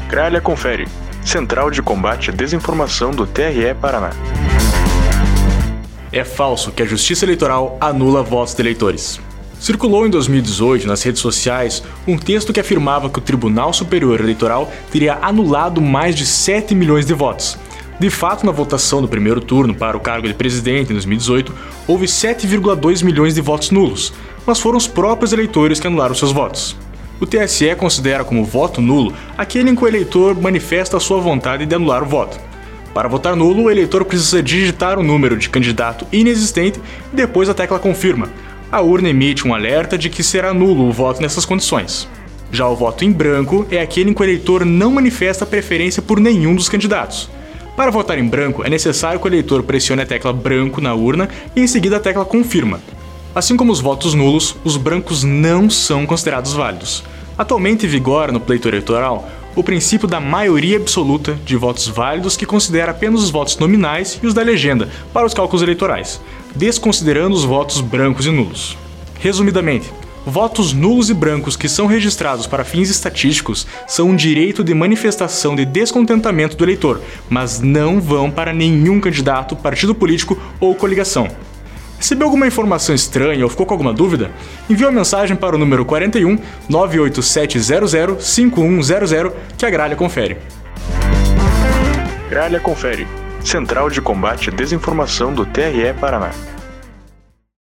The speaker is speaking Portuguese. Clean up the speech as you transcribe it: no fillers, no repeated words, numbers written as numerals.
Gralha Confere, Central de Combate à Desinformação do TRE Paraná. É falso que a Justiça Eleitoral anula votos de eleitores. Circulou em 2018 nas redes sociais um texto que afirmava que o Tribunal Superior Eleitoral teria anulado mais de 7 milhões de votos. De fato, na votação do primeiro turno para o cargo de presidente em 2018, houve 7,2 milhões de votos nulos, mas foram os próprios eleitores que anularam seus votos. O TSE considera como voto nulo aquele em que o eleitor manifesta a sua vontade de anular o voto. Para votar nulo, o eleitor precisa digitar o número de candidato inexistente e depois a tecla confirma. A urna emite um alerta de que será nulo o voto nessas condições. Já o voto em branco é aquele em que o eleitor não manifesta preferência por nenhum dos candidatos. Para votar em branco, é necessário que o eleitor pressione a tecla branco na urna e em seguida a tecla confirma. Assim como os votos nulos, os brancos não são considerados válidos. Atualmente vigora no pleito eleitoral o princípio da maioria absoluta de votos válidos, que considera apenas os votos nominais e os da legenda para os cálculos eleitorais, desconsiderando os votos brancos e nulos. Resumidamente, votos nulos e brancos que são registrados para fins estatísticos são um direito de manifestação de descontentamento do eleitor, mas não vão para nenhum candidato, partido político ou coligação. Recebeu alguma informação estranha ou ficou com alguma dúvida? Envie uma mensagem para o número 41 98700 5100 que a Gralha confere. Gralha Confere, Central de Combate à Desinformação do TRE Paraná.